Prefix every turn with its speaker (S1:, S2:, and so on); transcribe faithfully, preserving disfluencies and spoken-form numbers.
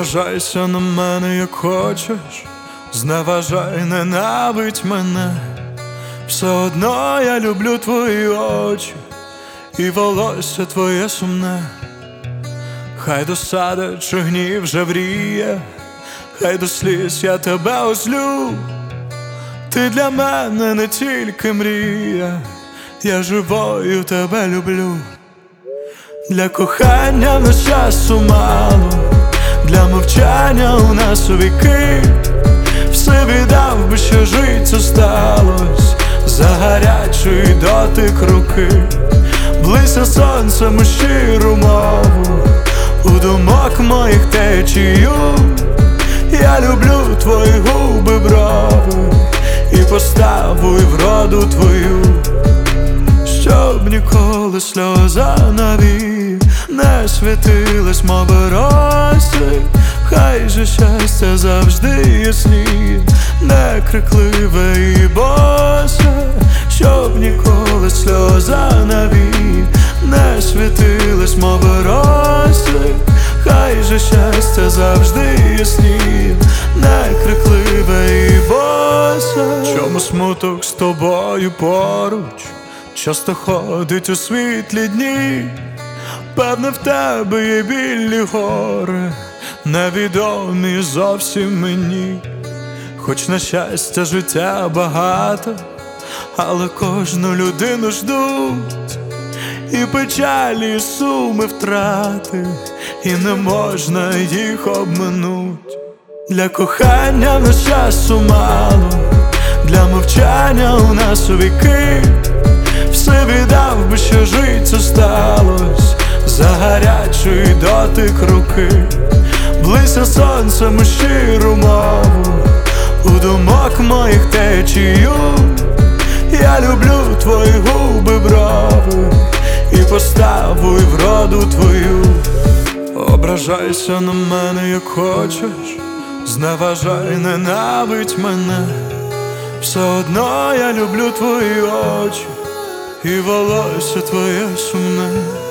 S1: Ображайся на мене, як хочеш, зневажай, ненавидь мене. Все одно я люблю твої очі і волосся твоє сумне. Хай досада чи гнів вже вріє, хай до сліз я тебе озлю. Ти для мене не тільки мрія, я живою тебе люблю. Для кохання в нас часу мало, для мовчання у нас у віки. Все віддав би, що жить осталось, за гарячий дотик руки. Блися сонцем у щиру мову, у думок моїх течію. Я люблю твої губи, брови і поставу, і вроду твою. Щоб ніколи сльоза навік не світилась, мови роси. Хай же щастя завжди ясніє, не крикливе і босе. Щоб ніколи сльоза навік не світилась, мови роси. Хай же щастя завжди ясніє, не крикливе і босе. Чому смуток з тобою поруч часто ходить у світлі дні? Певне, в тебе є білі гори, невідомі зовсім мені. Хоч на щастя життя багато, але кожну людину ждуть і печалі, і суми, втрати, і не можна їх обминуть. Для кохання в нас часу мало, для мовчання у нас у віки. Все віддав би, що жить осталось, за гарячий дотик руки. Блися сонцем у щиру мову, у думок моїх течію. Я люблю твої губи, брови і поставу, і вроду твою. Ображайся на мене, як хочеш, зневажай, ненавидь мене. Все одно я люблю твої очі і волосся твоє сумне.